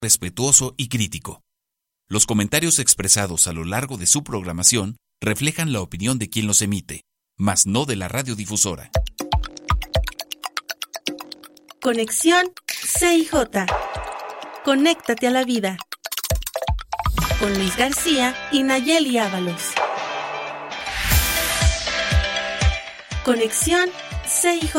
respetuoso y crítico. Los comentarios expresados a lo largo de su programación reflejan la opinión de quien los emite, mas no de la radiodifusora. Conexión CIJ. Conéctate a la vida. Con Luis García y Nayeli Ábalos. Conexión CIJ.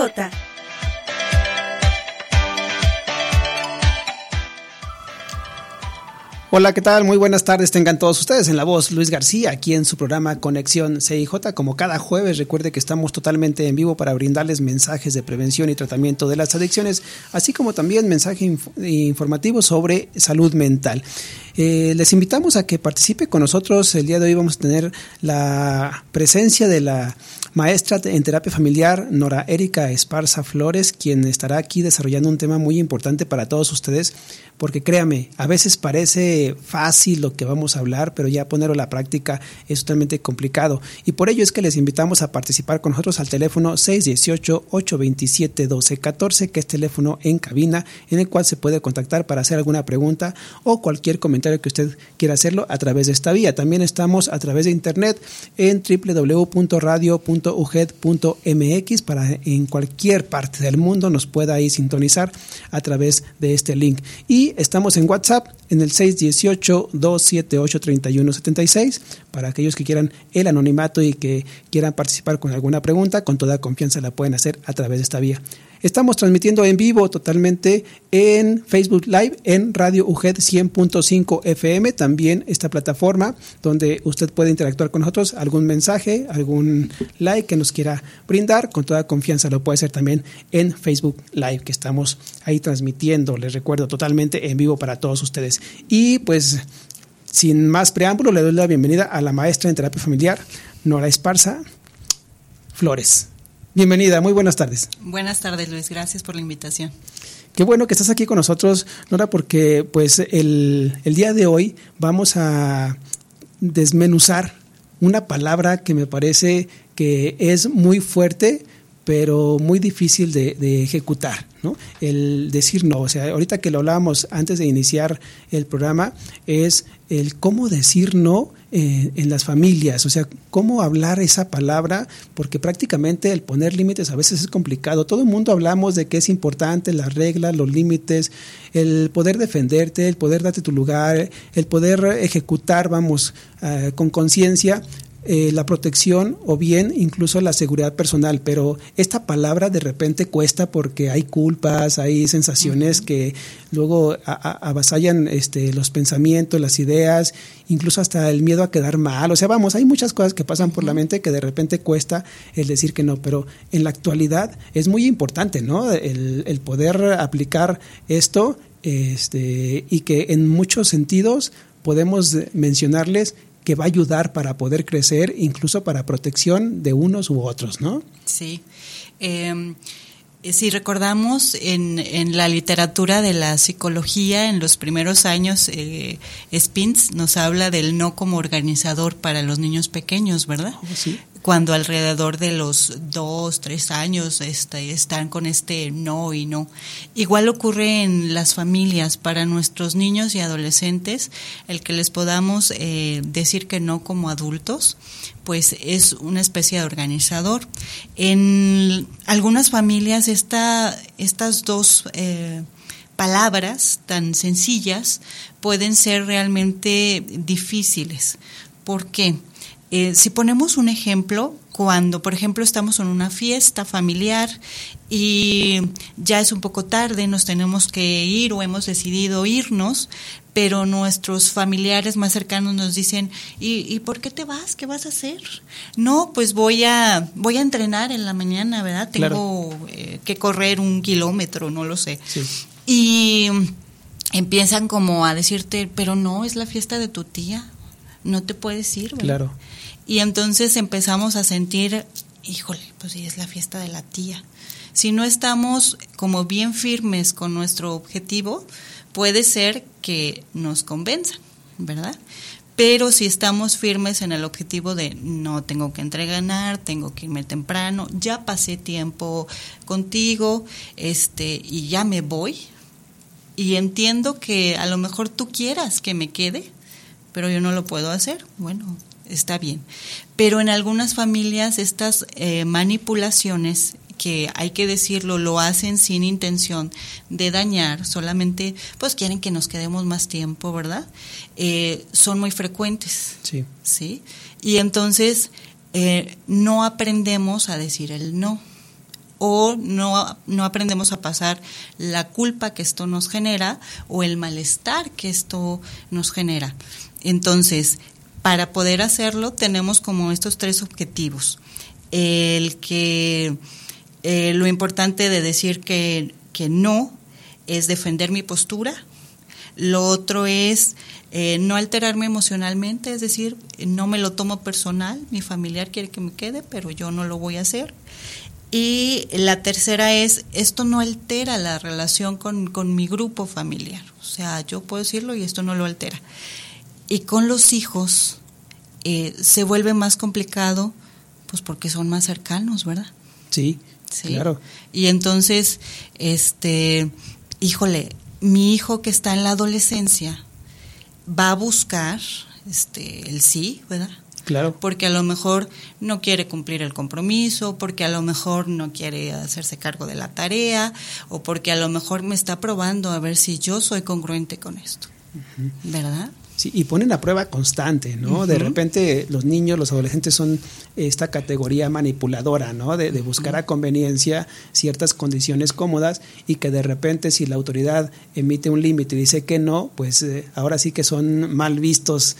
Hola, ¿qué tal? Muy buenas tardes, tengan todos ustedes. En la voz Luis García, aquí en su programa Conexión CIJ. Como cada jueves, recuerde que estamos totalmente en vivo para brindarles mensajes de prevención y tratamiento de las adicciones, así como también mensaje informativo sobre salud mental. Les invitamos a que participe con nosotros. El día de hoy vamos a tener la presencia de la maestra en terapia familiar, Nora Erika Esparza Flores, quien estará aquí desarrollando un tema muy importante para todos ustedes, porque créame, a veces parece fácil lo que vamos a hablar, pero ya ponerlo a la práctica es totalmente complicado. Y por ello es que les invitamos a participar con nosotros al teléfono 618-827-1214, que es teléfono en cabina, en el cual se puede contactar para hacer alguna pregunta o cualquier comentario que usted quiera hacerlo a través de esta vía. También estamos a través de internet en www.radio.uged.mx para en cualquier parte del mundo nos pueda ahí sintonizar a través de este link. Y estamos en WhatsApp en el 618-278-3176 para aquellos que quieran el anonimato y que quieran participar con alguna pregunta, con toda confianza la pueden hacer a través de esta vía. Estamos transmitiendo en vivo totalmente en Facebook Live, en Radio UGED 100.5 FM, también esta plataforma donde usted puede interactuar con nosotros, algún mensaje, algún like que nos quiera brindar, con toda confianza lo puede hacer también en Facebook Live, que estamos ahí transmitiendo, les recuerdo, totalmente en vivo para todos ustedes. Y pues, sin más preámbulo, le doy la bienvenida a la maestra en terapia familiar, Nora Esparza Flores. Bienvenida, muy buenas tardes. Buenas tardes, Luis, gracias por la invitación. Qué bueno que estás aquí con nosotros, Nora, porque pues el día de hoy vamos a desmenuzar una palabra que me parece que es muy fuerte, pero muy difícil de ejecutar, ¿no? El decir no. O sea, ahorita que lo hablábamos antes de iniciar el programa, es el cómo decir no en las familias. O sea, cómo hablar esa palabra, porque prácticamente el poner límites a veces es complicado. Todo el mundo hablamos de que es importante las reglas, los límites, el poder defenderte, el poder darte tu lugar, el poder ejecutar, con conciencia, la protección o bien incluso la seguridad personal, pero esta palabra de repente cuesta porque hay culpas, hay sensaciones que luego avasallan los pensamientos, las ideas, incluso hasta el miedo a quedar mal. O sea, hay muchas cosas que pasan por la mente que de repente cuesta el decir que no, pero en la actualidad es muy importante, ¿no? El poder aplicar esto y que en muchos sentidos podemos mencionarles que va a ayudar para poder crecer, incluso para protección de unos u otros, ¿no? Sí. Si recordamos en la literatura de la psicología, en los primeros años, Spence nos habla del no como organizador para los niños pequeños, ¿verdad? Oh, sí. Cuando alrededor de los 2, 3 años están con no y no. Igual ocurre en las familias, para nuestros niños y adolescentes, el que les podamos decir que no como adultos, pues es una especie de organizador. En algunas familias estas dos palabras tan sencillas pueden ser realmente difíciles. ¿Por qué? Si ponemos un ejemplo, cuando, por ejemplo, estamos en una fiesta familiar y ya es un poco tarde, nos tenemos que ir o hemos decidido irnos, pero nuestros familiares más cercanos nos dicen, ¿y por qué te vas? ¿Qué vas a hacer? No, pues voy a entrenar en la mañana, ¿verdad? Tengo que correr 1 kilómetro, no lo sé. Sí. Y empiezan como a decirte, pero no, es la fiesta de tu tía, no te puedes ir, ¿verdad? Claro. Y entonces empezamos a sentir, híjole, pues sí, es la fiesta de la tía. Si no estamos como bien firmes con nuestro objetivo, puede ser que nos convenzan, ¿verdad? Pero si estamos firmes en el objetivo de no tengo que entregar, tengo que irme temprano, ya pasé tiempo contigo, y ya me voy, y entiendo que a lo mejor tú quieras que me quede, pero yo no lo puedo hacer. Bueno, está bien. Pero en algunas familias estas manipulaciones, que hay que decirlo, lo hacen sin intención de dañar, solamente pues quieren que nos quedemos más tiempo, ¿verdad? Son muy frecuentes. Sí. ¿Sí? Y entonces no aprendemos a decir el no, o no aprendemos a pasar la culpa que esto nos genera o el malestar que esto nos genera. Entonces, para poder hacerlo tenemos como estos 3 objetivos. Lo importante de decir que no es defender mi postura. Lo otro es no alterarme emocionalmente, es decir, no me lo tomo personal, mi familiar quiere que me quede, pero yo no lo voy a hacer. Y la tercera es, esto no altera la relación con mi grupo familiar, o sea, yo puedo decirlo y esto no lo altera. Y con los hijos se vuelve más complicado, pues porque son más cercanos, ¿verdad? Sí, claro. Y entonces, mi hijo que está en la adolescencia va a buscar el sí, ¿verdad? Claro. Porque a lo mejor no quiere cumplir el compromiso, porque a lo mejor no quiere hacerse cargo de la tarea, o porque a lo mejor me está probando a ver si yo soy congruente con esto, ¿verdad? Sí, y ponen a prueba constante, ¿no? Uh-huh. De repente los niños, los adolescentes son esta categoría manipuladora, ¿no? De buscar a conveniencia ciertas condiciones cómodas, y que de repente si la autoridad emite un límite y dice que no, pues ahora sí que son mal vistos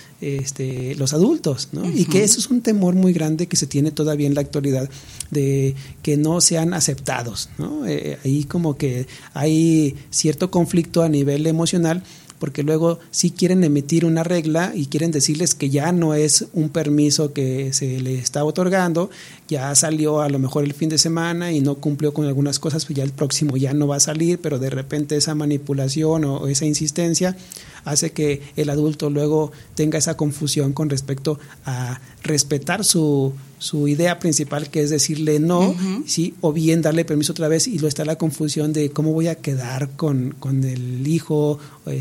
los adultos, ¿no? Uh-huh. Y que eso es un temor muy grande que se tiene todavía en la actualidad, de que no sean aceptados, ¿no? Ahí como que hay cierto conflicto a nivel emocional, porque luego sí quieren emitir una regla y quieren decirles que ya no es un permiso que se le está otorgando, ya salió a lo mejor el fin de semana y no cumplió con algunas cosas, pues ya el próximo ya no va a salir, pero de repente esa manipulación o esa insistencia hace que el adulto luego tenga esa confusión con respecto a respetar su idea principal, que es decirle no, uh-huh, ¿sí? O bien darle permiso otra vez, y luego está la confusión de cómo voy a quedar con el hijo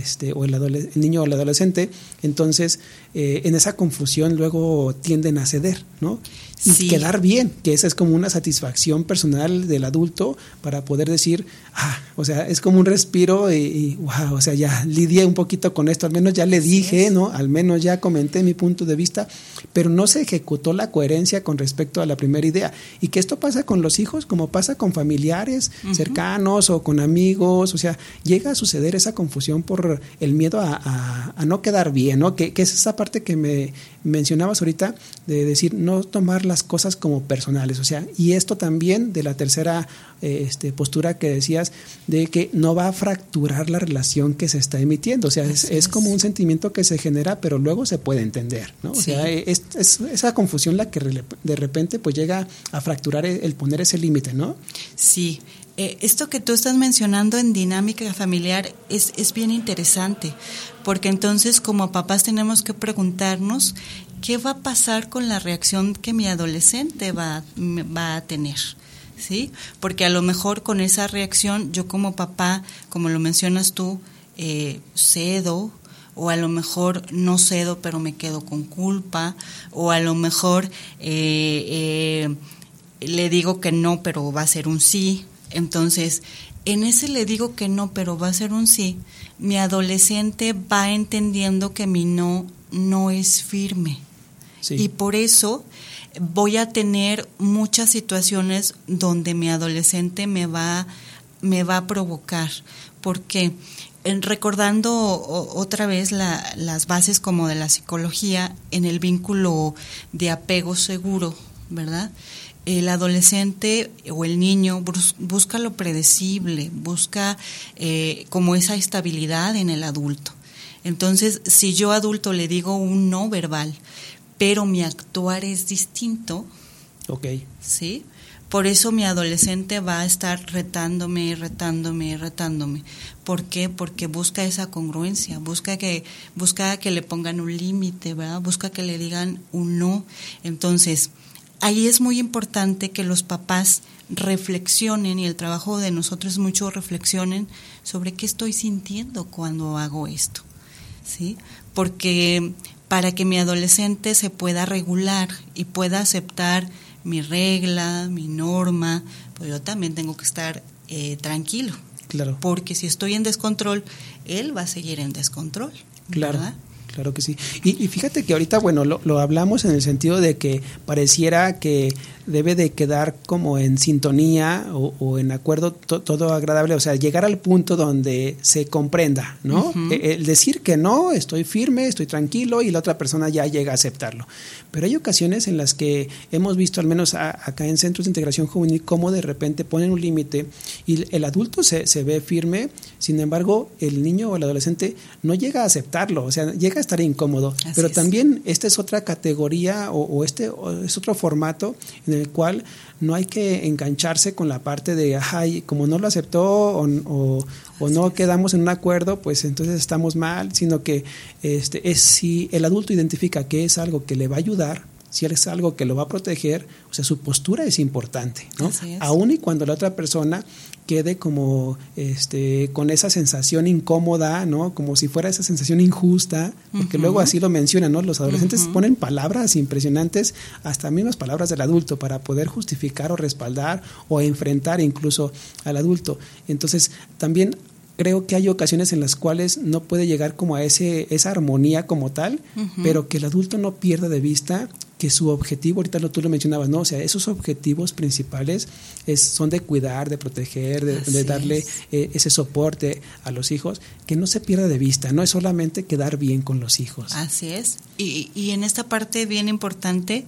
o el niño o el adolescente. Entonces, en esa confusión luego tienden a ceder, ¿no? Y sí, quedar bien, que esa es como una satisfacción personal del adulto para poder decir, o sea, es como un respiro y wow, o sea, ya lidié un poquito con esto, al menos ya le dije, ¿no? Al menos ya comenté mi punto de vista, pero no se ejecutó la coherencia con respecto a la primera idea. Y que esto pasa con los hijos como pasa con familiares, uh-huh, cercanos o con amigos, o sea, llega a suceder esa confusión por el miedo a no quedar bien, ¿no? Que es esa parte que me mencionabas ahorita, de decir, no tomar las cosas como personales, o sea, y esto también de la tercera postura que decías, de que no va a fracturar la relación que se está emitiendo, o sea, es como un sentimiento que se genera, pero luego se puede entender, ¿no? O sí, sea, es esa confusión la que de repente pues llega a fracturar el poner ese límite, ¿no? Sí. Esto que tú estás mencionando en dinámica familiar es bien interesante, porque entonces como papás tenemos que preguntarnos qué va a pasar con la reacción que mi adolescente va a tener, ¿sí? Porque a lo mejor con esa reacción yo como papá, como lo mencionas tú, cedo, o a lo mejor no cedo pero me quedo con culpa, o a lo mejor le digo que no pero va a ser un sí. Entonces, en ese le digo que no, pero va a ser un sí, mi adolescente va entendiendo que mi no es firme. Sí. Y por eso voy a tener muchas situaciones donde mi adolescente me va a provocar. Porque recordando otra vez las bases como de la psicología en el vínculo de apego seguro, ¿verdad? El adolescente o el niño busca lo predecible, busca como esa estabilidad en el adulto. Entonces, si yo adulto le digo un no verbal, pero mi actuar es distinto, okay, ¿sí? Por eso mi adolescente va a estar retándome. ¿Por qué? Porque busca esa congruencia, busca que le pongan un límite, ¿verdad? Busca que le digan un no. Entonces, ahí es muy importante que los papás reflexionen, y el trabajo de nosotros es mucho reflexionen sobre qué estoy sintiendo cuando hago esto, ¿sí? Porque para que mi adolescente se pueda regular y pueda aceptar mi regla, mi norma, pues yo también tengo que estar tranquilo. Claro. Porque si estoy en descontrol, él va a seguir en descontrol. Claro. ¿Verdad? Claro que sí. Y fíjate que ahorita, bueno, lo hablamos en el sentido de que pareciera que debe de quedar como en sintonía o en acuerdo todo agradable, o sea, llegar al punto donde se comprenda, ¿no? Uh-huh. El decir que no, estoy firme, estoy tranquilo, y la otra persona ya llega a aceptarlo. Pero hay ocasiones en las que hemos visto, al menos acá en Centros de Integración Juvenil, cómo de repente ponen un límite y el adulto se ve firme, sin embargo, el niño o el adolescente no llega a aceptarlo, o sea, llega a estar incómodo. Así pero es. También esta es otra categoría o es otro formato en el cual no hay que engancharse con la parte de, ay, como no lo aceptó o no quedamos en un acuerdo, pues entonces estamos mal, sino que es si el adulto identifica que es algo que le va a ayudar, si es algo que lo va a proteger, o sea, su postura es importante, ¿no? Así es. Aún y cuando la otra persona quede como con esa sensación incómoda, ¿no? Como si fuera esa sensación injusta, porque luego así lo mencionan, ¿no? Los adolescentes ponen palabras impresionantes, hasta mismas palabras del adulto, para poder justificar o respaldar o enfrentar incluso al adulto. Entonces, también creo que hay ocasiones en las cuales no puede llegar como a esa armonía como tal, pero que el adulto no pierda de vista que su objetivo, ahorita tú lo mencionabas, ¿no? O sea, esos objetivos principales son de cuidar, de proteger, de darle ese soporte a los hijos, que no se pierda de vista, no es solamente quedar bien con los hijos. Así es, y en esta parte bien importante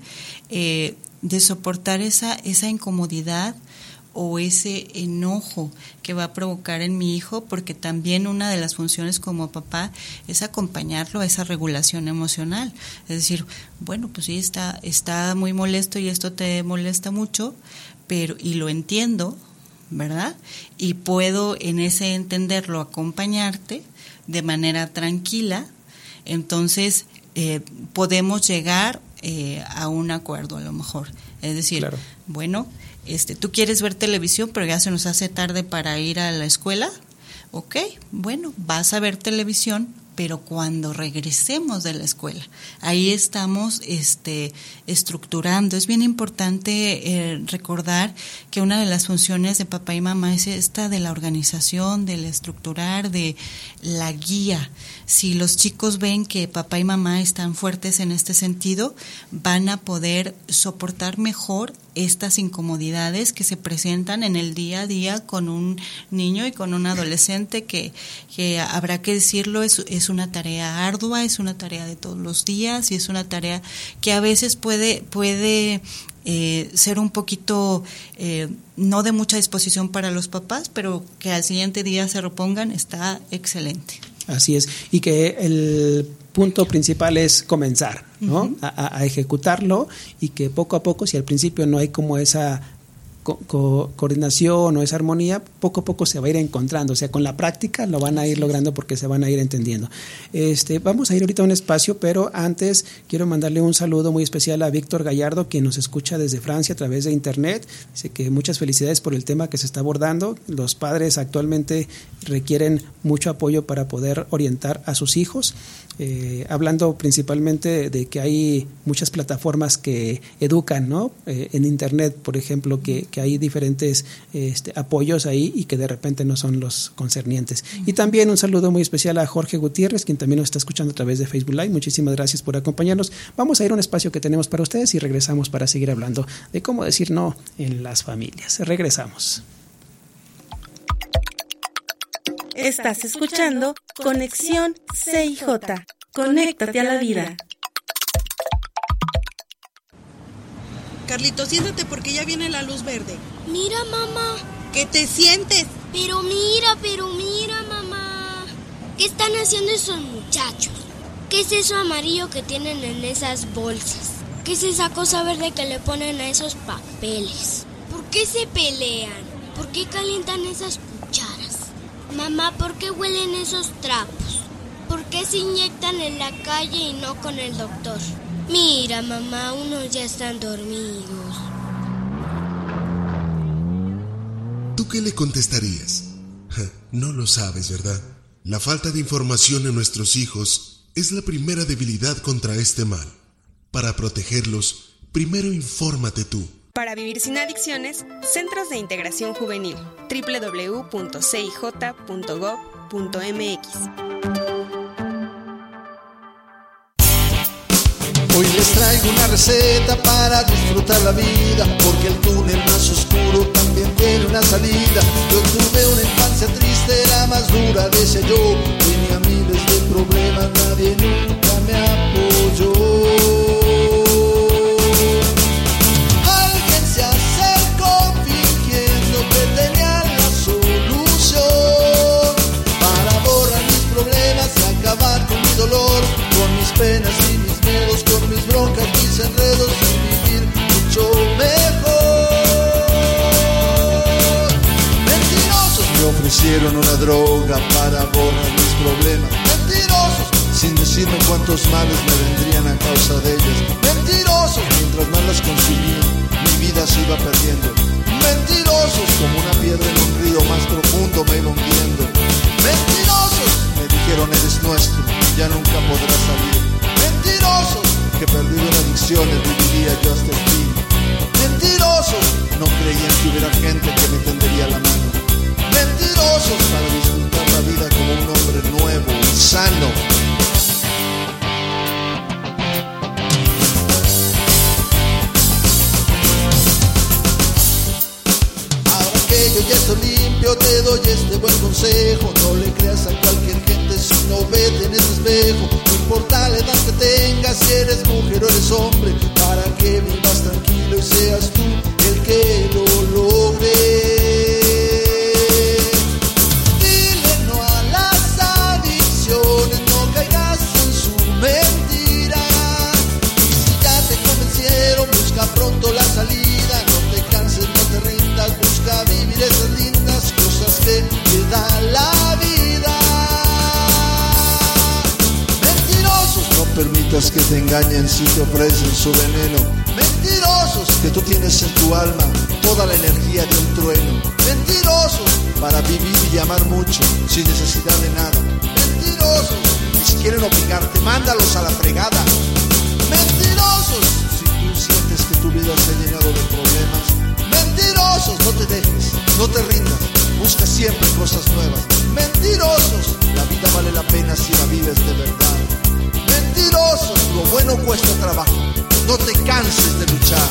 de soportar esa incomodidad o ese enojo que va a provocar en mi hijo, porque también una de las funciones como papá es acompañarlo a esa regulación emocional. Es decir, bueno, pues sí, está muy molesto y esto te molesta mucho, y lo entiendo, ¿verdad? Y puedo en ese entenderlo acompañarte de manera tranquila, entonces podemos llegar a un acuerdo a lo mejor. Es decir, claro. Bueno, tú quieres ver televisión, pero ya se nos hace tarde para ir a la escuela. Ok, bueno, vas a ver televisión, pero cuando regresemos de la escuela, ahí estamos estructurando. Es bien importante recordar que una de las funciones de papá y mamá es esta de la organización, del estructurar, de la guía. Si los chicos ven que papá y mamá están fuertes en este sentido, van a poder soportar mejor estas incomodidades que se presentan en el día a día con un niño y con un adolescente que habrá que decirlo, es una tarea ardua, es una tarea de todos los días y es una tarea que a veces puede ser un poquito no de mucha disposición para los papás, pero que al siguiente día se repongan, está excelente. Así es, y que el punto principal es comenzar, ¿no? A ejecutarlo, y que poco a poco, si al principio no hay como esa coordinación o esa armonía, poco a poco se va a ir encontrando, o sea, con la práctica lo van a ir logrando porque se van a ir entendiendo. Vamos a ir ahorita a un espacio, pero antes quiero mandarle un saludo muy especial a Víctor Gallardo, quien nos escucha desde Francia a través de internet. Dice que muchas felicidades por el tema que se está abordando. Los padres actualmente requieren mucho apoyo para poder orientar a sus hijos, hablando principalmente de que hay muchas plataformas que educan, ¿no? En internet, por ejemplo, que hay diferentes apoyos ahí y que de repente no son los concernientes. Y también un saludo muy especial a Jorge Gutiérrez, quien también nos está escuchando a través de Facebook Live. Muchísimas gracias por acompañarnos. Vamos a ir a un espacio que tenemos para ustedes y regresamos para seguir hablando de cómo decir no en las familias. Regresamos. Estás escuchando Conexión CIJ. Conéctate a la vida. Carlito, siéntate porque ya viene la luz verde. Mira, mamá. Que te sientes. Pero mira, mamá. ¿Qué están haciendo esos muchachos? ¿Qué es eso amarillo que tienen en esas bolsas? ¿Qué es esa cosa verde que le ponen a esos papeles? ¿Por qué se pelean? ¿Por qué calientan esas cucharas? Mamá, ¿por qué huelen esos trapos? ¿Por qué se inyectan en la calle y no con el doctor? Mira, mamá, unos ya están dormidos. ¿Tú qué le contestarías? No lo sabes, ¿verdad? La falta de información en nuestros hijos es la primera debilidad contra este mal. Para protegerlos, primero infórmate tú. Para vivir sin adicciones, Centros de Integración Juvenil, www.cij.gov.mx. Hoy les traigo una receta para disfrutar la vida, porque el túnel más oscuro también tiene una salida. Yo tuve una infancia triste, la más dura, decía yo. Tenía miles de problemas, nadie nunca me apoyó. Alguien se acercó fingiendo que tenía la solución para borrar mis problemas y acabar con mi dolor, con mis penas y mis miedos, con mis broncas, mis enredos, y vivir mucho mejor. Mentirosos me ofrecieron una droga para borrar mis problemas. Mentirosos, sin decirme cuántos males me vendrían a causa de ellos. Mentirosos, mientras más las consumía, mi vida se iba perdiendo. Mentirosos, como una piedra en un río más profundo me iba hundiendo. Mentirosos, me dijeron eres nuestro, ya nunca podrás salir. Mentirosos, que perdido en adicciones viviría yo hasta el fin. Mentirosos, no creían que hubiera gente que me tendería la mano. Mentirosos, para disfrutar la vida como un hombre nuevo y sano. Ahora que yo ya estoy limpio, te doy este buen consejo. No le creas a cualquier gente, sino vete en ese espejo. No importa la edad que tengas, si eres mujer o eres hombre, para que vivas tranquilo y seas tú el que lo logre. Dile no a las adicciones, no caigas en su mentira. Y si ya te convencieron, busca pronto la salida. No te canses, no te rindas, busca vivir esas lindas cosas que te da la vida. No permitas que te engañen si te ofrecen su veneno. Mentirosos, que tú tienes en tu alma toda la energía de un trueno. Mentirosos, para vivir y amar mucho sin necesidad de nada. Mentirosos, y si quieren obligarte, mándalos a la fregada. Mentirosos, si tú sientes que tu vida se ha llenado de problemas. Mentirosos, no te dejes, no te rindas, busca siempre cosas nuevas. Mentirosos, la vida vale la pena si la vives de verdad. Mentirosos, lo bueno cuesta trabajo, no te canses de luchar.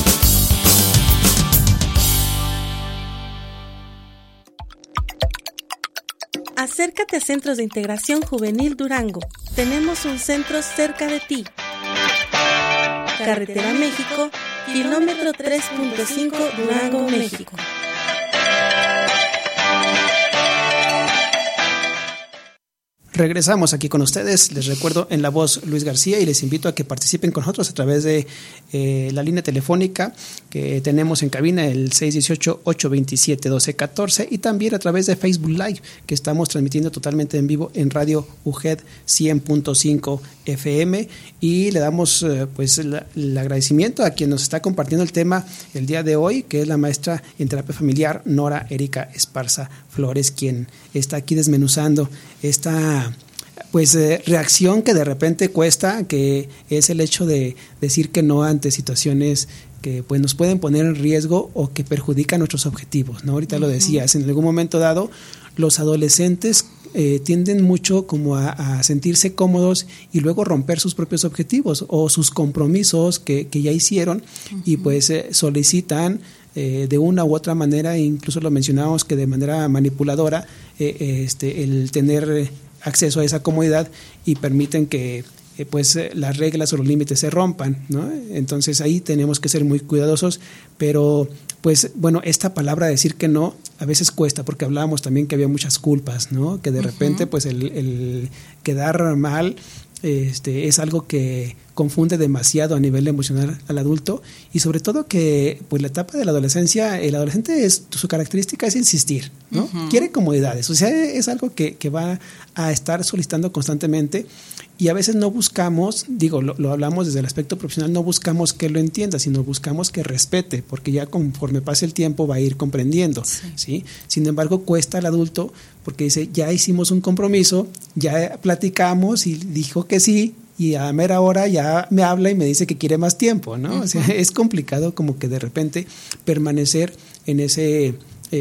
Acércate a Centros de Integración Juvenil Durango. Tenemos un centro cerca de ti. Carretera México, kilómetro 3.5, Durango, México. Regresamos aquí con ustedes, les recuerdo en la voz Luis García y les invito a que participen con nosotros a través de la línea telefónica que tenemos en cabina, el 618-827-1214, y también a través de Facebook Live que estamos transmitiendo totalmente en vivo en Radio UGED 100.5 FM, y le damos pues el agradecimiento a quien nos está compartiendo el tema el día de hoy, que es la maestra en terapia familiar Nora Erika Esparza Flores, quien está aquí desmenuzando esta pues reacción que de repente cuesta, que es el hecho de decir que no ante situaciones que pues nos pueden poner en riesgo o que perjudican nuestros objetivos, ¿no? Ahorita lo decías, en algún momento dado los adolescentes tienden mucho como a sentirse cómodos y luego romper sus propios objetivos o sus compromisos que ya hicieron, y pues solicitan de una u otra manera, incluso lo mencionábamos que de manera manipuladora, el tener acceso a esa comodidad, y permiten que pues las reglas o los límites se rompan, ¿no? Entonces ahí tenemos que ser muy cuidadosos, pero pues bueno, esta palabra decir que no a veces cuesta, porque hablábamos también que había muchas culpas, ¿no? Que de repente pues el quedar mal es algo que confunde demasiado a nivel emocional al adulto, y sobre todo que pues la etapa de la adolescencia, el adolescente su característica es insistir, ¿no? Quiere comodidades, o sea, es algo que va a estar solicitando constantemente, y a veces no buscamos, lo hablamos desde el aspecto profesional, no buscamos que lo entienda, sino buscamos que respete, porque ya conforme pase el tiempo va a ir comprendiendo, ¿sí? Sin embargo, cuesta al adulto porque dice, ya hicimos un compromiso, ya platicamos y dijo que sí, y a mera hora ya me habla y me dice que quiere más tiempo, ¿no? O sea, es complicado como que de repente permanecer en en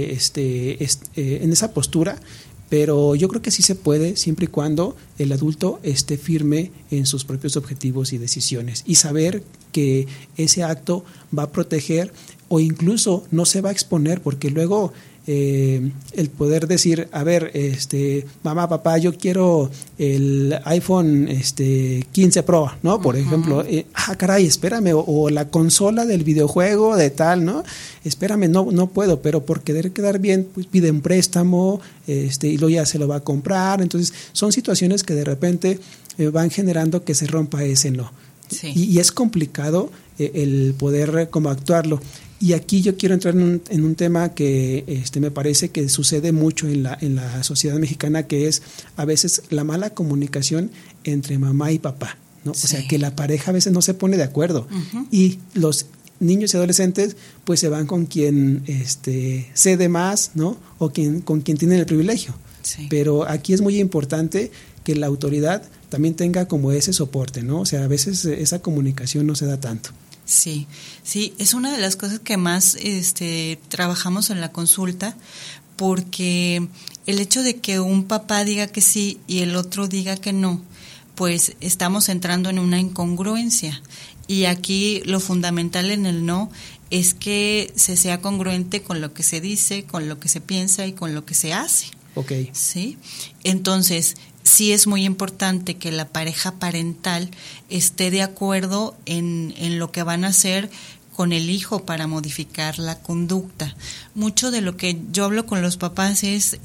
esa postura, pero yo creo que sí se puede siempre y cuando el adulto esté firme en sus propios objetivos y decisiones, y saber que ese acto va a proteger o incluso no se va a exponer, porque luego el poder decir, a ver, mamá, papá, yo quiero el iPhone 15 Pro, ¿no? Por ejemplo, caray, espérame, o la consola del videojuego de tal, ¿no? Espérame, no puedo, pero por querer quedar bien, pues pide un préstamo, y luego ya se lo va a comprar. Entonces, son situaciones que de repente van generando que se rompa ese no. Sí. Y es complicado el poder como actuarlo. Y aquí yo quiero entrar en un tema que me parece que sucede mucho en la sociedad mexicana, que es a veces la mala comunicación entre mamá y papá, ¿no? Sí. O sea, que la pareja a veces no se pone de acuerdo, y los niños y adolescentes pues se van con quien cede más, ¿no? O con quien tiene el privilegio. Sí. Pero aquí es muy importante que la autoridad también tenga como ese soporte, ¿no? O sea, a veces esa comunicación no se da tanto. Sí, es una de las cosas que más trabajamos en la consulta, porque el hecho de que un papá diga que sí y el otro diga que no, pues estamos entrando en una incongruencia, y aquí lo fundamental en el no es que se sea congruente con lo que se dice, con lo que se piensa y con lo que se hace. Okay. ¿Sí? Entonces, sí es muy importante que la pareja parental esté de acuerdo en lo que van a hacer con el hijo para modificar la conducta. Mucho de lo que yo hablo con los papás es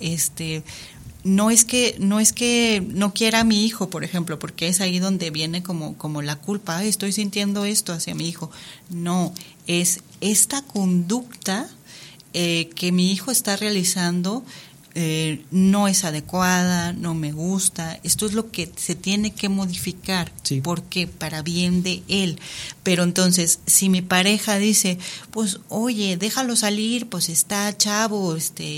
no es que no quiera a mi hijo, por ejemplo, porque es ahí donde viene como la culpa. Ay, estoy sintiendo esto hacia mi hijo. No, es esta conducta que mi hijo está realizando no es adecuada, no me gusta, esto es lo que se tiene que modificar. Sí. Porque para bien de él. Pero entonces, si mi pareja dice, pues oye, déjalo salir, pues está chavo,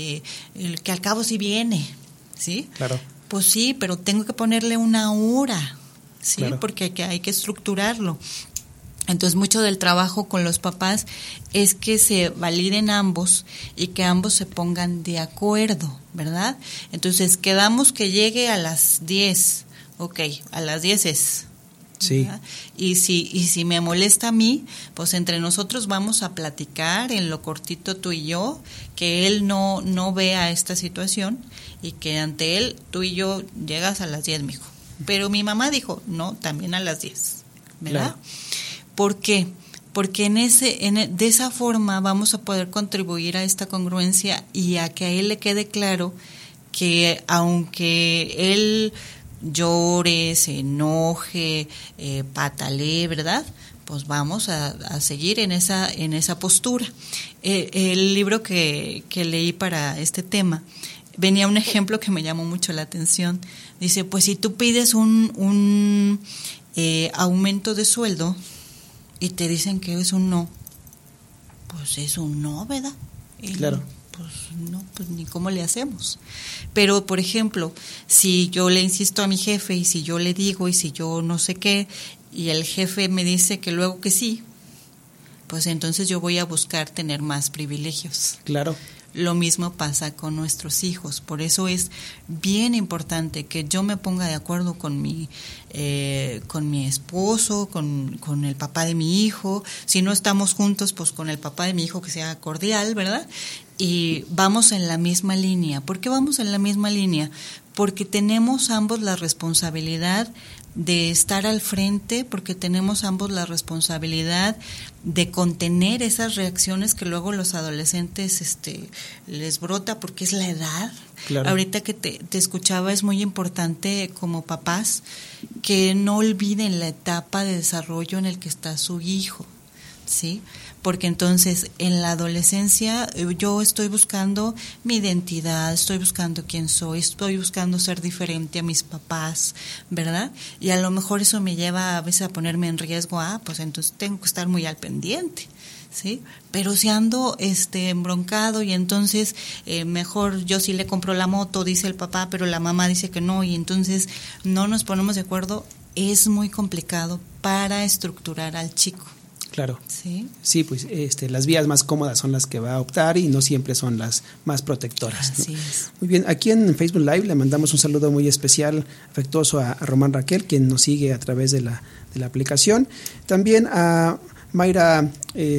el que al cabo sí viene, ¿sí? Claro. Pues sí, pero tengo que ponerle una hora, ¿sí? Claro. Porque hay que estructurarlo. Entonces, mucho del trabajo con los papás es que se validen ambos y que ambos se pongan de acuerdo, ¿verdad? Entonces, quedamos que llegue a las 10. Ok, a las 10 es. Sí. ¿Verdad? Y si me molesta a mí, pues entre nosotros vamos a platicar en lo cortito tú y yo, que él no vea esta situación, y que ante él tú y yo llegas a las 10, mijo. Pero mi mamá dijo, no, también a las 10, ¿verdad? Claro. ¿Por qué? Porque de esa forma vamos a poder contribuir a esta congruencia y a que a él le quede claro que aunque él llore, se enoje, patalee, ¿verdad? Pues vamos a seguir en esa postura. El libro que leí para este tema venía un ejemplo que me llamó mucho la atención. Dice, pues si tú pides un aumento de sueldo y te dicen que es un no, pues es un no, ¿verdad? Y claro. Pues no, pues ni cómo le hacemos. Pero, por ejemplo, si yo le insisto a mi jefe y si yo le digo y si yo no sé qué, y el jefe me dice que luego que sí, pues entonces yo voy a buscar tener más privilegios. Claro. Lo mismo pasa con nuestros hijos. Por eso es bien importante que yo me ponga de acuerdo con mi esposo, con el papá de mi hijo. Si no estamos juntos, pues con el papá de mi hijo, que sea cordial, ¿verdad? y vamos en la misma línea. ¿Por qué vamos en la misma línea? Porque tenemos ambos la responsabilidad de estar al frente, porque tenemos ambos la responsabilidad de contener esas reacciones que luego los adolescentes les brota, porque es la edad. Claro. Ahorita que te escuchaba, es muy importante como papás que no olviden la etapa de desarrollo en el que está su hijo, ¿sí? Porque entonces en la adolescencia yo estoy buscando mi identidad, estoy buscando quién soy, estoy buscando ser diferente a mis papás, ¿verdad? Y a lo mejor eso me lleva a veces a ponerme en riesgo, pues entonces tengo que estar muy al pendiente, ¿sí? Pero si ando embroncado y entonces mejor yo sí le compro la moto, dice el papá, pero la mamá dice que no, y entonces no nos ponemos de acuerdo, es muy complicado para estructurar al chico. Claro. Sí, pues las vías más cómodas son las que va a optar y no siempre son las más protectoras, ¿no? Así es. Muy bien, aquí en Facebook Live le mandamos un saludo muy especial, afectuoso a Román Raquel, quien nos sigue a través de la aplicación. También a Mayra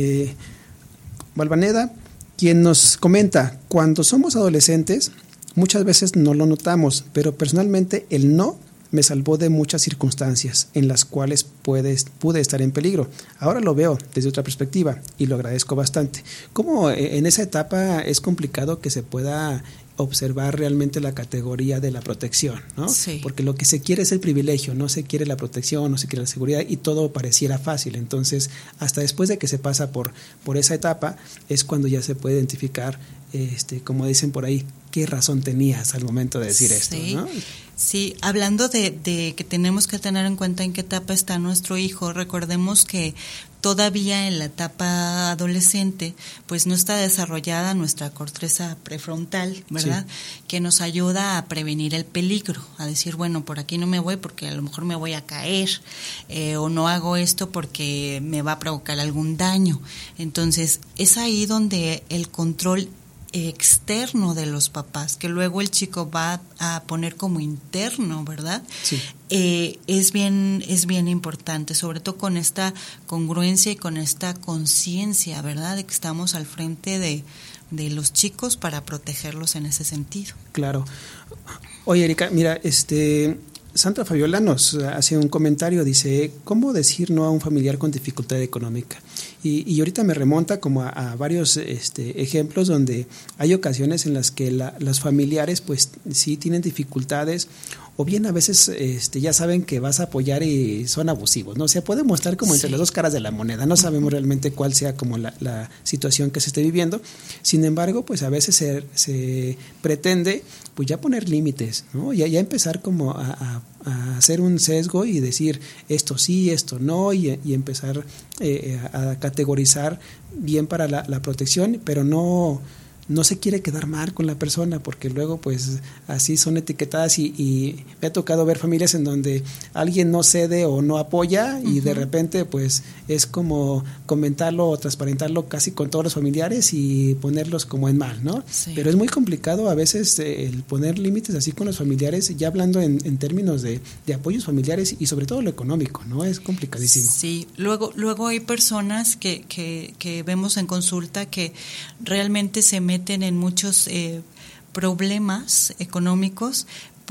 Valvaneda, quien nos comenta: cuando somos adolescentes muchas veces no lo notamos, pero personalmente el no me salvó de muchas circunstancias en las cuales pude estar en peligro. Ahora lo veo desde otra perspectiva y lo agradezco bastante. Como en esa etapa es complicado que se pueda observar realmente la categoría de la protección, ¿no? Sí. Porque lo que se quiere es el privilegio, no se quiere la protección, no se quiere la seguridad y todo pareciera fácil. Entonces, hasta después de que se pasa por esa etapa es cuando ya se puede identificar, como dicen por ahí, qué razón tenías al momento de decir esto, ¿no? Sí, hablando de que tenemos que tener en cuenta en qué etapa está nuestro hijo, recordemos que todavía en la etapa adolescente, pues no está desarrollada nuestra corteza prefrontal, ¿verdad? Sí. Que nos ayuda a prevenir el peligro, a decir, bueno, por aquí no me voy porque a lo mejor me voy a caer, o no hago esto porque me va a provocar algún daño. Entonces, es ahí donde el control externo de los papás, que luego el chico va a poner como interno, ¿verdad? Sí. Es bien importante, sobre todo con esta congruencia y con esta conciencia, ¿verdad? De que estamos al frente de los chicos para protegerlos en ese sentido. Claro. Oye, Erika, mira, Sandra Fabiola nos hace un comentario, dice: ¿cómo decir no a un familiar con dificultad económica? Y ahorita me remonta como a varios ejemplos donde hay ocasiones en las que los familiares pues sí tienen dificultades, o bien a veces ya saben que vas a apoyar y son abusivos, ¿no? O sea, puede mostrar como entre las dos caras de la moneda, no sabemos realmente cuál sea como la situación que se esté viviendo. Sin embargo, pues a veces se pretende pues ya poner límites, ¿no? Ya empezar como a hacer un sesgo y decir esto sí, esto no, y empezar a categorizar bien para la protección, pero no se quiere quedar mal con la persona, porque luego pues así son etiquetadas y me ha tocado ver familias en donde alguien no cede o no apoya y de repente pues es como comentarlo o transparentarlo casi con todos los familiares y ponerlos como en mal, ¿no? Sí. Pero es muy complicado a veces el poner límites así con los familiares, ya hablando en términos de apoyos familiares y sobre todo lo económico, ¿no? Es complicadísimo. Sí, luego hay personas que vemos en consulta que realmente se meten en muchos problemas económicos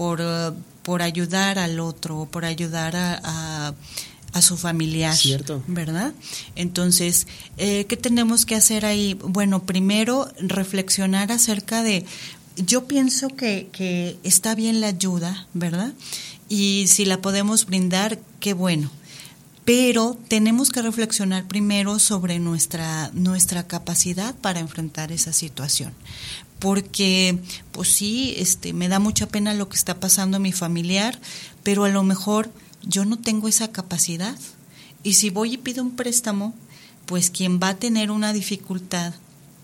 por ayudar al otro, por ayudar a su familiar. Cierto. ¿Verdad? Entonces, ¿qué tenemos que hacer ahí? Bueno, primero reflexionar acerca de, yo pienso que está bien la ayuda, ¿verdad? Y si la podemos brindar, qué bueno. Pero tenemos que reflexionar primero sobre nuestra capacidad para enfrentar esa situación. Porque, pues sí, me da mucha pena lo que está pasando a mi familiar, pero a lo mejor yo no tengo esa capacidad. Y si voy y pido un préstamo, pues quien va a tener una dificultad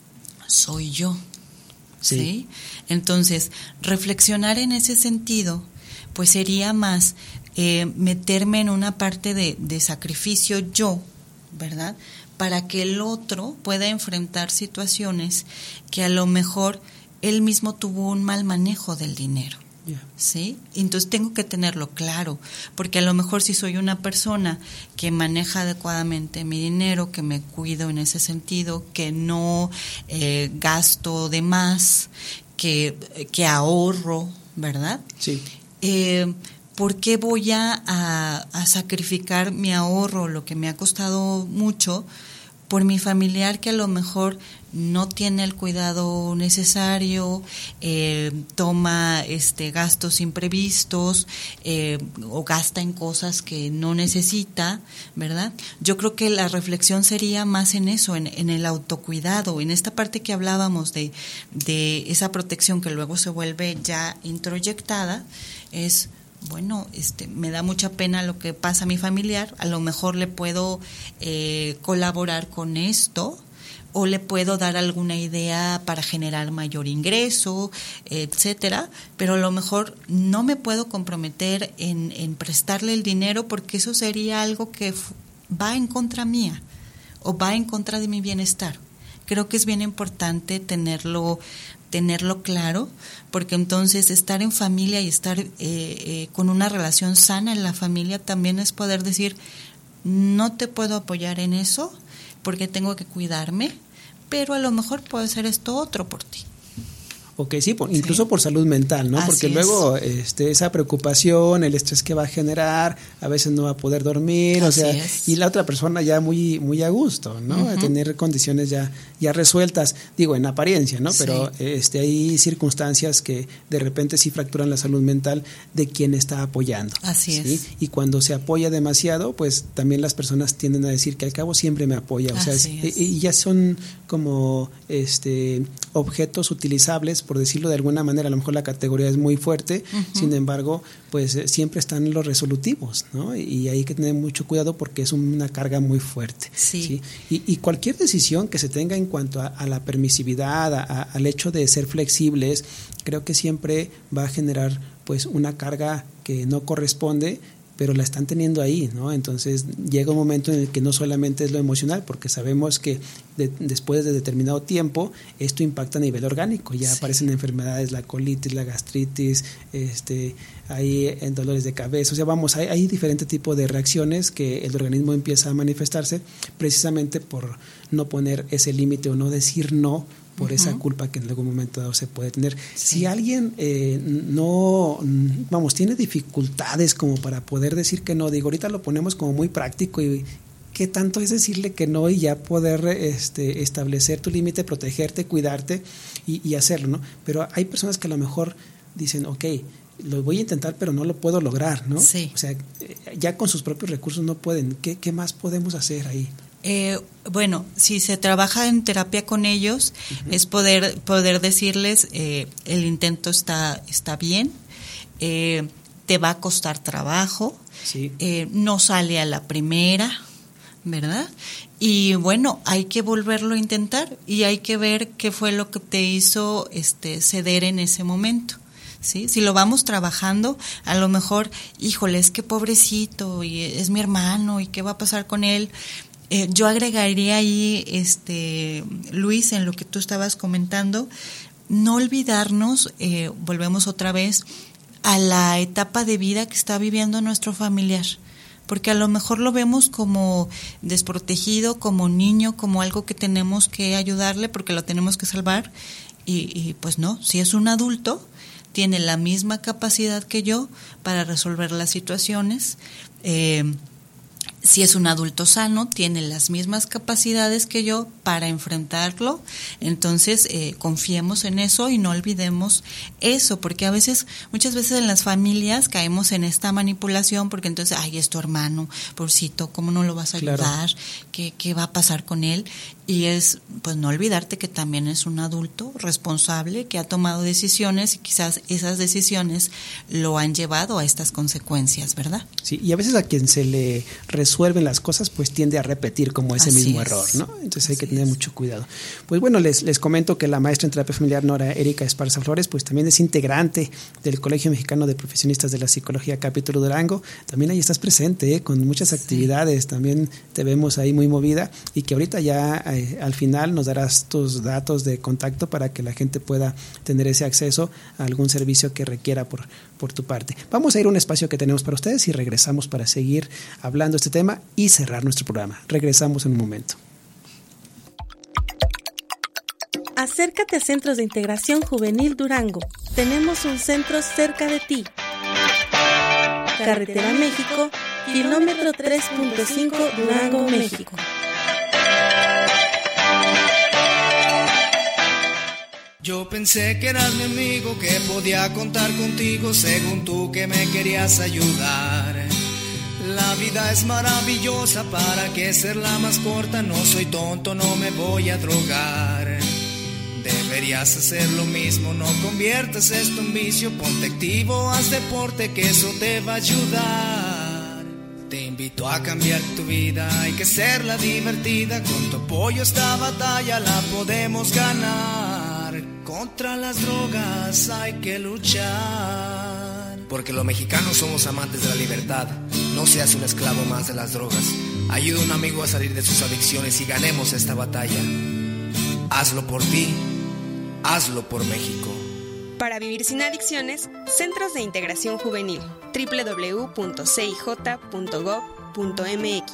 soy yo. ¿Sí? Entonces, reflexionar en ese sentido, pues sería más meterme en una parte de sacrificio yo, ¿verdad? Para que el otro pueda enfrentar situaciones que a lo mejor él mismo tuvo un mal manejo del dinero, ¿sí? Entonces tengo que tenerlo claro, porque a lo mejor si soy una persona que maneja adecuadamente mi dinero, que me cuido en ese sentido, que no gasto de más, que ahorro, ¿verdad? Sí. ¿Por qué voy a sacrificar mi ahorro, lo que me ha costado mucho, por mi familiar que a lo mejor no tiene el cuidado necesario, toma gastos imprevistos o gasta en cosas que no necesita, ¿verdad? Yo creo que la reflexión sería más en eso, en el autocuidado, en esta parte que hablábamos de esa protección que luego se vuelve ya introyectada, es... Bueno, me da mucha pena lo que pasa a mi familiar, a lo mejor le puedo colaborar con esto o le puedo dar alguna idea para generar mayor ingreso, etcétera, pero a lo mejor no me puedo comprometer en prestarle el dinero porque eso sería algo que va en contra mía o va en contra de mi bienestar. Creo que es bien importante tenerlo claro, porque entonces estar en familia y estar con una relación sana en la familia también es poder decir, no te puedo apoyar en eso porque tengo que cuidarme, pero a lo mejor puedo hacer esto otro por ti. Ok, sí, incluso por salud mental, ¿no? Así porque es. Luego esa preocupación, el estrés que va a generar, a veces no va a poder dormir, Así o sea, es. y la otra persona ya muy muy a gusto, ¿no? Uh-huh. A tener condiciones ya resueltas, digo, en apariencia, ¿no? Sí. Pero hay circunstancias que de repente sí fracturan la salud mental de quien está apoyando. Así ¿sí? es. Y cuando se apoya demasiado, pues también las personas tienden a decir que al cabo siempre me apoya, o sea, Así es. y ya son como objetos utilizables, por decirlo de alguna manera. A lo mejor la categoría es muy fuerte, uh-huh. Sin embargo, pues siempre están los resolutivos, ¿no? Y hay que tener mucho cuidado porque es una carga muy fuerte. Sí. ¿sí? Y cualquier decisión que se tenga en cuanto a la permisividad, al hecho de ser flexibles, creo que siempre va a generar pues una carga que no corresponde, pero la están teniendo ahí, ¿no? Entonces llega un momento en el que no solamente es lo emocional, porque sabemos que después de determinado tiempo esto impacta a nivel orgánico, ya sí. Aparecen enfermedades, la colitis, la gastritis, hay dolores de cabeza, o sea, hay diferentes tipos de reacciones que el organismo empieza a manifestarse precisamente por no poner ese límite o no decir no, por esa culpa que en algún momento dado se puede tener. Sí. Si alguien tiene dificultades como para poder decir que no, digo, ahorita lo ponemos como muy práctico y qué tanto es decirle que no y ya poder establecer tu límite, protegerte, cuidarte y hacerlo, ¿no? Pero hay personas que a lo mejor dicen, ok, lo voy a intentar, pero no lo puedo lograr, ¿no? Sí. O sea, ya con sus propios recursos no pueden. ¿Qué más podemos hacer ahí? Bueno, si se trabaja en terapia con ellos, uh-huh. Es poder decirles, el intento está bien, te va a costar trabajo, sí. No sale a la primera, ¿verdad? Y bueno, hay que volverlo a intentar y hay que ver qué fue lo que te hizo ceder en ese momento. ¿Sí? Si lo vamos trabajando, a lo mejor, híjole, es que pobrecito, y es mi hermano, y qué va a pasar con él. Yo agregaría ahí, Luis, en lo que tú estabas comentando, no olvidarnos, volvemos otra vez, a la etapa de vida que está viviendo nuestro familiar, porque a lo mejor lo vemos como desprotegido, como niño, como algo que tenemos que ayudarle porque lo tenemos que salvar, y pues no, si es un adulto, tiene la misma capacidad que yo para resolver las situaciones. Si es un adulto sano, tiene las mismas capacidades que yo para enfrentarlo. Entonces, confiemos en eso y no olvidemos eso, porque muchas veces en las familias caemos en esta manipulación, porque entonces, ay, es tu hermano, pobrecito, ¿cómo no lo vas a ayudar? Claro. ¿Qué va a pasar con él? Y pues no olvidarte que también es un adulto responsable que ha tomado decisiones y quizás esas decisiones lo han llevado a estas consecuencias, ¿verdad? Sí, y a veces a quien se le resuelven las cosas pues tiende a repetir como ese mismo error, ¿no? Entonces hay que tener mucho cuidado. Pues bueno, les comento que la maestra en terapia familiar Nora Erika Esparza Flores pues también es integrante del Colegio Mexicano de Profesionistas de la Psicología Capítulo Durango. También ahí estás presente con muchas actividades, también te vemos ahí muy movida y que ahorita ya al final nos darás tus datos de contacto para que la gente pueda tener ese acceso a algún servicio que requiera por tu parte. Vamos a ir a un espacio que tenemos para ustedes y regresamos para seguir hablando de este tema y cerrar nuestro programa. Regresamos en un momento. Acércate a Centros de Integración Juvenil Durango. Tenemos un centro cerca de ti. Carretera México, kilómetro 3.5, Durango, México. Yo pensé que eras mi amigo, que podía contar contigo según tú que me querías ayudar. La vida es maravillosa, ¿para qué serla más corta? No soy tonto, no me voy a drogar. Deberías hacer lo mismo, no conviertas esto en vicio. Ponte activo, haz deporte, que eso te va a ayudar. Te invito a cambiar tu vida, hay que hacerla divertida. Con tu apoyo esta batalla la podemos ganar. Contra las drogas hay que luchar. Porque los mexicanos somos amantes de la libertad. No seas un esclavo más de las drogas. Ayuda a un amigo a salir de sus adicciones y ganemos esta batalla. Hazlo por ti. Hazlo por México. Para vivir sin adicciones, Centros de Integración Juvenil, www.cij.gov.mx.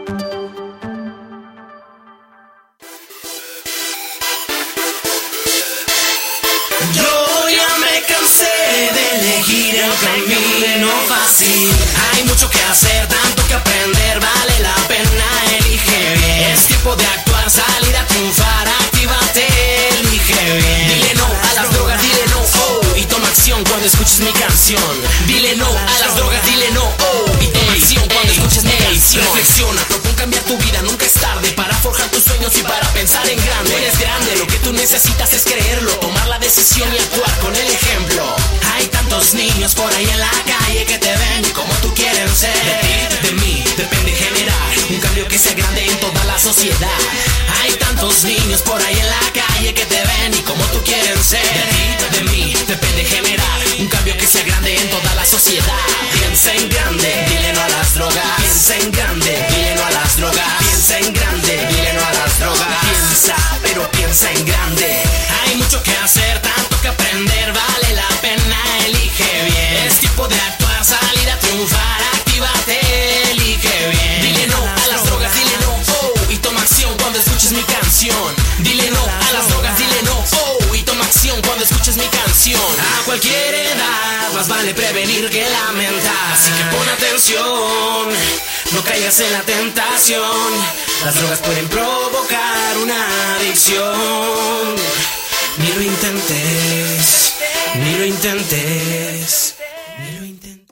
Yo ya me cansé de elegir el camino fácil. Hay mucho que hacer, tanto que aprender, vale la pena, elige bien. Es tiempo de actuar, salir a triunfar, actívate, elige bien. Dile no a las drogas, dile no, oh, y toma acción cuando escuches mi canción. Dile no a las drogas, dile no, oh, y toma acción cuando escuches mi canción. Reflexiona, propon cambiar tu vida, nunca es tarde para forjar tus sueños y para pensar en grande. Eres grande, lo que tú necesitas es creerlo, tomar la decisión y actuar con el ejemplo. Hay tantos niños por ahí en la calle que te ven como tú quieren ser. De mí depende generar un cambio que sea grande en toda la sociedad. Hay tantos niños por ahí en la calle que te ven y como tú quieren ser. De mí depende generar un cambio que sea grande en toda la sociedad. Piensa en grande, dile no a las drogas. Piensa en grande, dile no a las drogas. Piensa en grande, dile no a las drogas. Piensa, pero piensa en grande. Hay mucho que hacer, tanto que aprender, vale la pena, elige bien. Es tiempo de actuar, salir a triunfar, actívate, elige bien. Dile no a las drogas, dile no, oh, y toma acción cuando escuches mi canción. Dile no a las drogas, dile no, oh, y toma acción cuando escuches mi canción. A cualquier edad, más vale prevenir que lamentar. Así que pon atención, no caigas en la tentación. Las drogas pueden provocar una adicción. Ni lo intentes, ni lo intentes, ni lo intentes.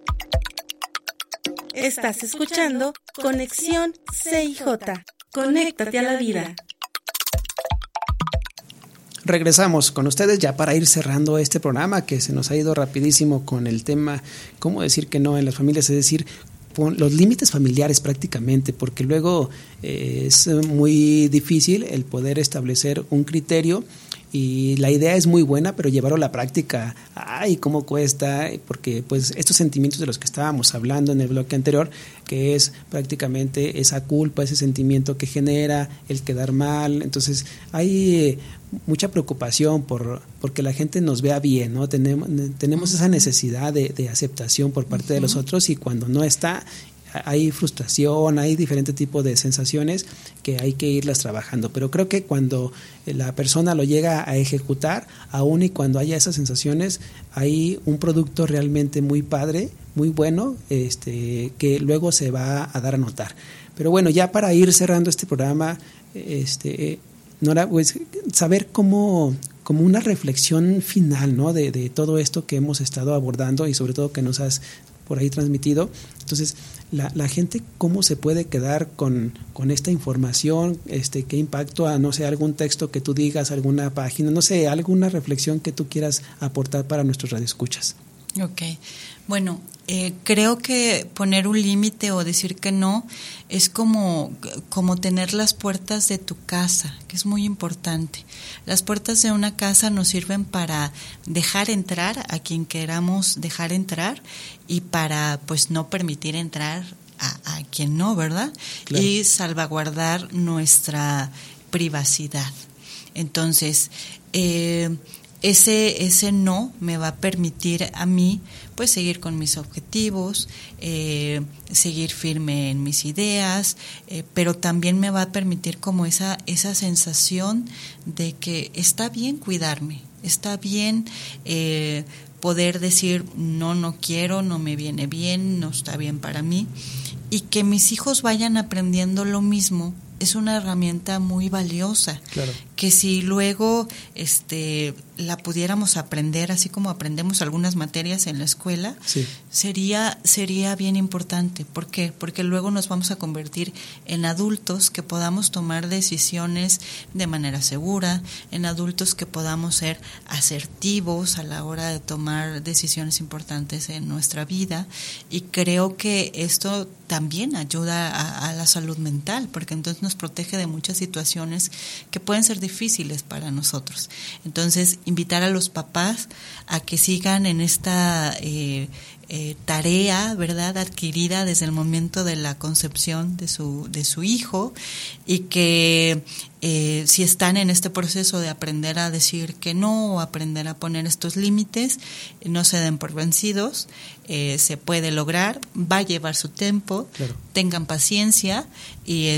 Estás escuchando Conexión CIJ. Conéctate a la vida. Regresamos con ustedes ya para ir cerrando este programa que se nos ha ido rapidísimo con el tema cómo decir que no en las familias, es decir, los límites familiares prácticamente, porque luego es muy difícil el poder establecer un criterio y la idea es muy buena, pero llevarlo a la práctica, ay, cómo cuesta, porque pues estos sentimientos de los que estábamos hablando en el bloque anterior, que es prácticamente esa culpa, ese sentimiento que genera el quedar mal, entonces hay mucha preocupación porque la gente nos vea bien, ¿no? Tenemos esa necesidad de aceptación por parte de los otros y cuando no está, hay frustración, hay diferentes tipos de sensaciones que hay que irlas trabajando, pero creo que cuando la persona lo llega a ejecutar, aún y cuando haya esas sensaciones, hay un producto realmente muy padre, muy bueno, que luego se va a dar a notar. Pero bueno, ya para ir cerrando este programa, Nora, pues saber como una reflexión final, ¿no? de todo esto que hemos estado abordando y sobre todo que nos has por ahí transmitido. Entonces, la gente, ¿cómo se puede quedar con esta información? ¿Qué impacto no sé, algún texto que tú digas, alguna página, no sé, alguna reflexión que tú quieras aportar para nuestros radioescuchas? Ok, bueno, creo que poner un límite o decir que no es como tener las puertas de tu casa, que es muy importante. Las puertas de una casa nos sirven para dejar entrar a quien queramos dejar entrar y para pues no permitir entrar a quien no, ¿verdad? Claro. Y salvaguardar nuestra privacidad. Entonces, ese no me va a permitir a mí pues seguir con mis objetivos, seguir firme en mis ideas, pero también me va a permitir como esa sensación de que está bien cuidarme, está bien poder decir no quiero, no me viene bien, no está bien para mí, y que mis hijos vayan aprendiendo lo mismo. Es una herramienta muy valiosa, claro, que si luego la pudiéramos aprender así como aprendemos algunas materias en la escuela, sí, sería bien importante. ¿Por qué? Porque luego nos vamos a convertir en adultos que podamos tomar decisiones de manera segura, en adultos que podamos ser asertivos a la hora de tomar decisiones importantes en nuestra vida, y creo que esto también ayuda a la salud mental, porque entonces nos protege de muchas situaciones que pueden ser difíciles para nosotros. Entonces, invitar a los papás a que sigan en esta tarea, ¿verdad?, adquirida desde el momento de la concepción de su hijo, y que si están en este proceso de aprender a decir que no, o aprender a poner estos límites, no se den por vencidos. Se puede lograr, va a llevar su tiempo, claro, tengan paciencia, y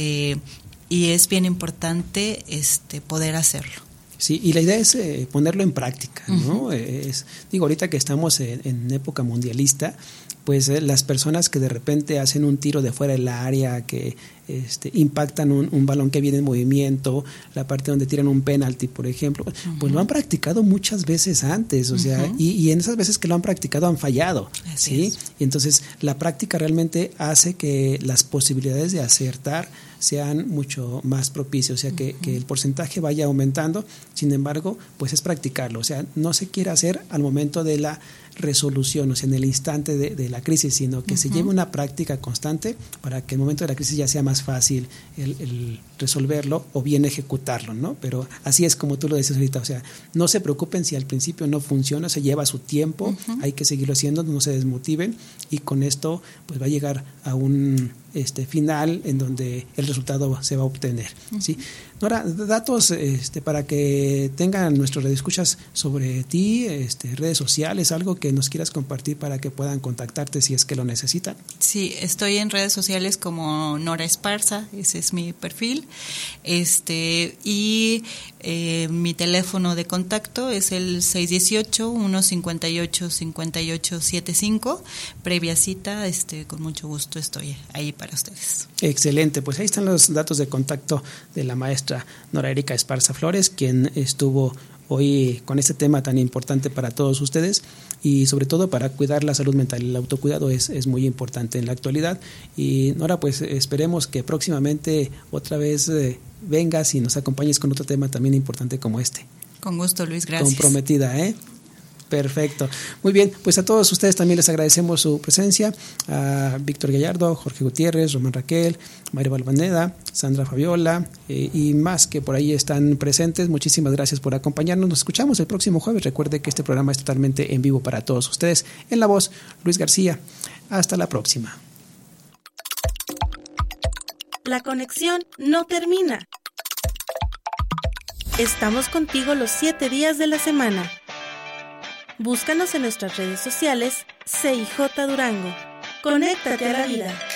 es bien importante poder hacerlo. Sí, y la idea es ponerlo en práctica, ¿no? Digo, ahorita que estamos en época mundialista, pues las personas que de repente hacen un tiro de fuera del área, que impactan un balón que viene en movimiento, la parte donde tiran un penalti, por ejemplo, pues lo han practicado muchas veces antes, o sea, y en esas veces que lo han practicado han fallado, ¿sí? Y entonces la práctica realmente hace que las posibilidades de acertar sean mucho más propicios, o sea, que el porcentaje vaya aumentando. Sin embargo, pues es practicarlo, o sea, no se quiere hacer al momento de la resolución, o sea, en el instante de la crisis, sino que se lleve una práctica constante para que el momento de la crisis ya sea más fácil el resolverlo o bien ejecutarlo, ¿no? Pero así es como tú lo dices ahorita, o sea, no se preocupen si al principio no funciona, se lleva su tiempo, hay que seguirlo haciendo, no se desmotiven, y con esto pues va a llegar a un final en donde el resultado se va a obtener, ¿sí? Nora, datos para que tengan nuestros radioescuchas sobre ti, redes sociales, algo que nos quieras compartir para que puedan contactarte si es que lo necesitan. Sí, estoy en redes sociales como Nora Esparza, ese es mi perfil, y mi teléfono de contacto es el 618-158-5875, previa cita, con mucho gusto estoy ahí para ustedes. Excelente, pues ahí están los datos de contacto de la maestra Nora Erika Esparza Flores, quien estuvo hoy con este tema tan importante para todos ustedes, y sobre todo para cuidar la salud mental. El autocuidado es muy importante en la actualidad, y Nora, pues esperemos que próximamente otra vez vengas y nos acompañes con otro tema también importante como este. Con gusto, Luis, gracias. Comprometida, Perfecto. Muy bien, pues a todos ustedes también les agradecemos su presencia, a Víctor Gallardo, Jorge Gutiérrez, Román Raquel, María Balvaneda, Sandra Fabiola y más que por ahí están presentes. Muchísimas gracias por acompañarnos. Nos escuchamos el próximo jueves. Recuerde que este programa es totalmente en vivo para todos ustedes. En la voz, Luis García. Hasta la próxima. La conexión no termina. Estamos contigo los 7 días de la semana. Búscanos en nuestras redes sociales, CIJ Durango. Conéctate a la vida.